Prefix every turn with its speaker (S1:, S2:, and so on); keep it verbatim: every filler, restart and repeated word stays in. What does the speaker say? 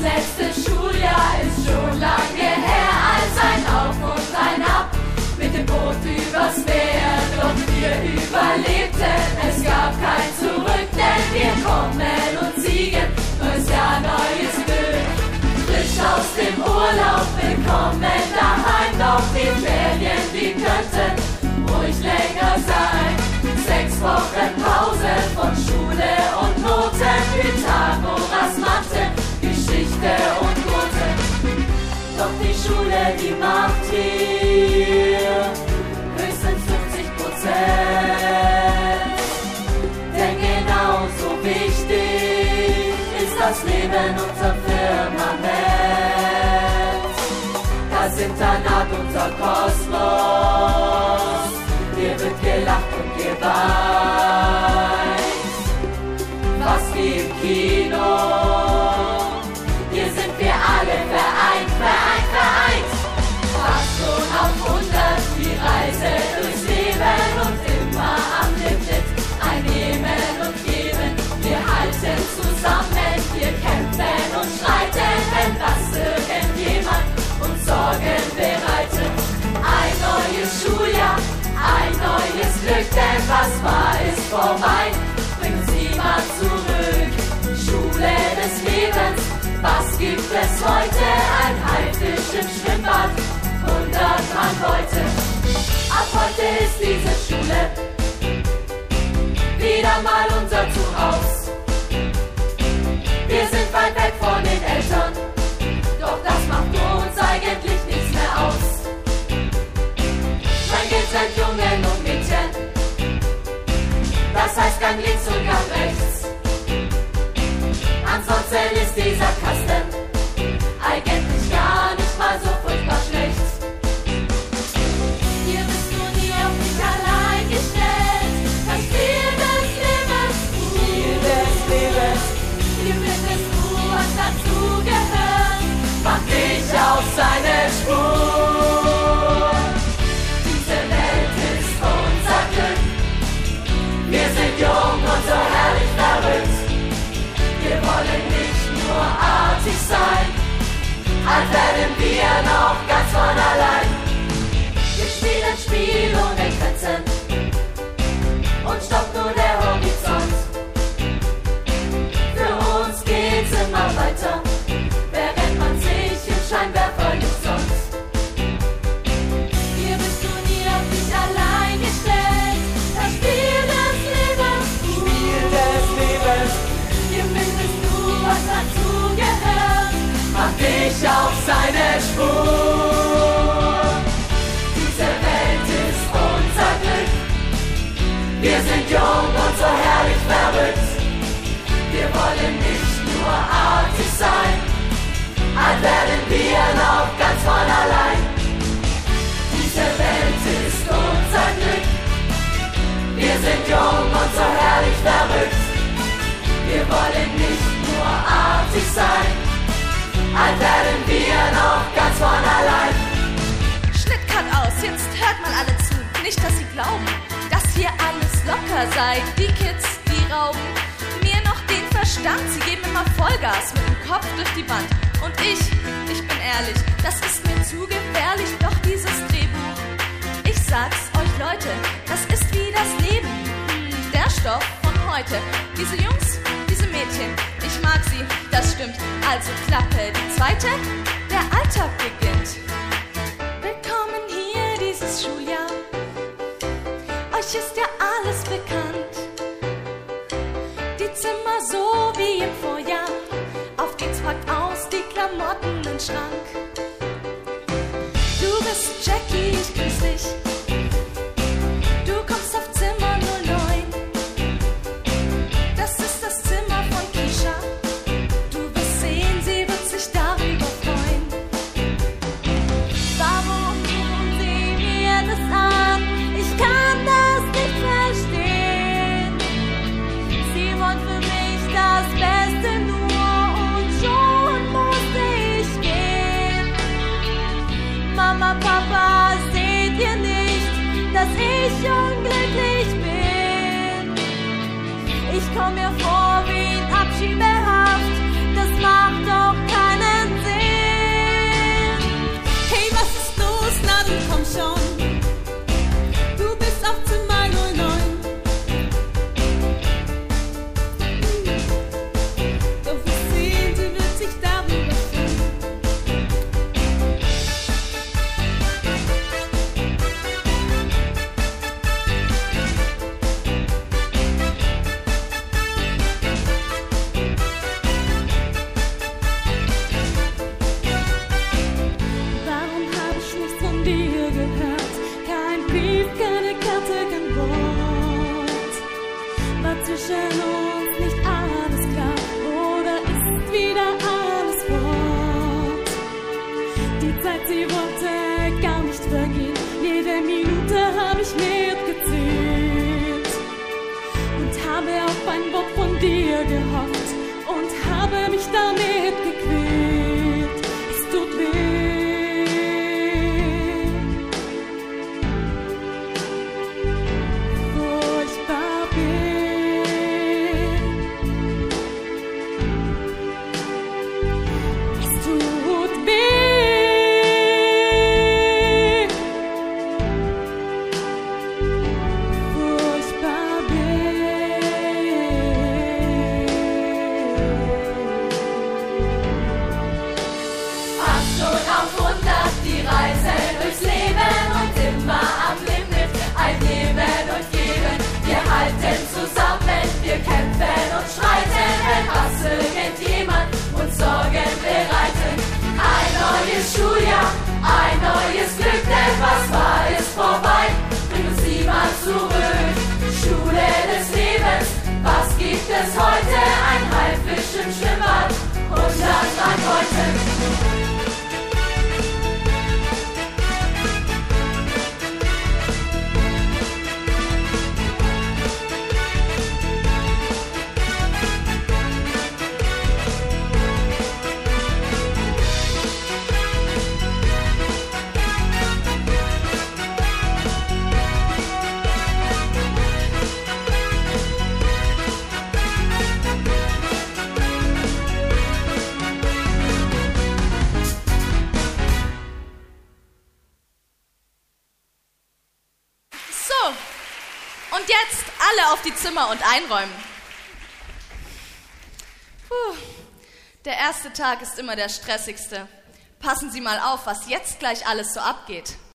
S1: letzte Schuljahr ist schon lange her, als ein Auf und ein Ab mit dem Boot übers Meer. Doch wir überlebten, es gab kein Zurück, denn wir kommen und siegen. Neues Jahr, neues Glück. Frisch aus dem Urlaub, willkommen daheim. Doch die Ferien, die könnten ruhig länger sein. Sechs Wochen Pause von Schule und Noten, Pythagoras, Mathe, Geschichte und Noten. Doch die Schule, die macht hier höchstens fünfzig Prozent. Denn genauso wichtig ist das Leben unser Firmament. Das Internat, unser Kosmos, hier wird gelacht und geweint. Fast wie im Kino, hier sind wir alle vereint, vereint, vereint. Fast schon auf hundert, die Reise durchs Leben und immer am Limit. Ein Nehmen und Geben, wir halten zusammen, wir kämpfen und streiten, wenn das irgendjemand uns Sorgen bereitet. Ein neues Schuljahr, ein neues Glück, denn was war, ist vorbei, bringt uns niemand zurück. Schule des Lebens, was gibt es heute? Ein Haifisch im Schwimmbad, hundert Mann Leute. Ab heute ist diese Schule wieder mal unser Zuhause. Wir sind weit weg von den Eltern, doch das macht uns eigentlich nichts mehr aus. Mein Kind sind Jungen und Mädchen, das heißt Gang links und Gang rechts. Ansonsten ist dieser Kasten eigentlich gar nicht mal so furchtbar schlecht. Hier bist du nie auf dich allein gestellt, das Spiel des Lebens, Spiel des Lebens. Hier findest du, was dazugehört, mach dich auf seine Spur. Diese Welt ist unser Glück, wir sind jung und so herrlich verrückt. Wir wollen nicht nur artig sein, als werden wir noch ganz von allein. Wir spielen Spiel ohne Grenzen und stoppt nur der Horizont. Für uns geht's immer weiter, während man sich im Scheinwerferlicht sonnt. Hier bist du nie auf dich allein gestellt, das Spiel des Lebens, Spiel des Lebens. Hier findest du, was dazugehört, mach dich auf seine Spur. Diese Welt ist unser Glück, wir sind jung und so herrlich verrückt. Wir wollen nicht nur artig sein, als werden wir noch ganz von allein. Diese Welt ist unser Glück, wir sind jung und so herrlich verrückt. Wir wollen nicht nur artig sein, als werden wir noch ganz von allein.
S2: Schnitt, cut aus, jetzt hört mal alle zu. Nicht, dass sie glauben, dass hier alles locker sei. Die Kids, die rauben mir noch den Verstand. Sie geben immer Vollgas mit dem Kopf durch die Wand. Und ich, ich bin ehrlich, das ist mir zu gefährlich. Doch dieses Drehbuch, ich sag's euch Leute, das ist wie das Leben. Der Stoff von heute. Diese Jungs, diese Mädchen, ich mag sie, das stimmt. Also Klappe die zweite, der Alltag beginnt. Willkommen hier dieses Schuljahr, euch ist ja alles bekannt. Die Zimmer so wie im Vorjahr, auf geht's, packt aus die Klamotten in den Schrank. Du bist Jackie, ich grüß dich. Du kommst auf Zimmer null neun. Das ist das Zimmer von Kisha. Du wirst sehen, sie wird sich darüber freuen. Warum tun sie mir das an? Ich kann das nicht verstehen. Sie wollen für mich das Beste nur und schon muss ich gehen. Mama, Papa, seht ihr nicht, dass ich unglücklich bin? Ich komm mir vor wie ein Abschiebehaft, das macht doch keiner.
S1: schon. Du bist auf Zimmer null neun. Doch wie sehen, sie wird sich darüber freuen. Warum habe ich nichts von dir gehört? Kein Brief, keine Karte, kein Wort. War zwischen uns nicht alles klar? Oder ist wieder alles fort? Die Zeit, sie wollte gar nicht vergehen. Jede Minute habe ich mitgezählt und habe auf ein Wort von dir gehofft und habe mich damit gequält. Es tut weh. Furchtbar weh. Es tut weh. Furchtbar weh.
S2: Fast schon auf hundert, die Reise durchs Leben und immer am Limit. Ein Nehmen und Geben, wir halten zusammen, wir kämpfen und streiten, wenn was irgendjemand uns Sorgen bereitet. Ein neues Schuljahr, ein neues Glück, denn was war, ist vorbei. Bring uns niemand zurück. Schule des Lebens, was gibt es heute? Ein Haifisch im Schwimmbad, hundert Grad heute. So, und jetzt alle auf die Zimmer und einräumen. Puh, der erste Tag ist immer der stressigste. Passen Sie mal auf, was jetzt gleich alles so abgeht.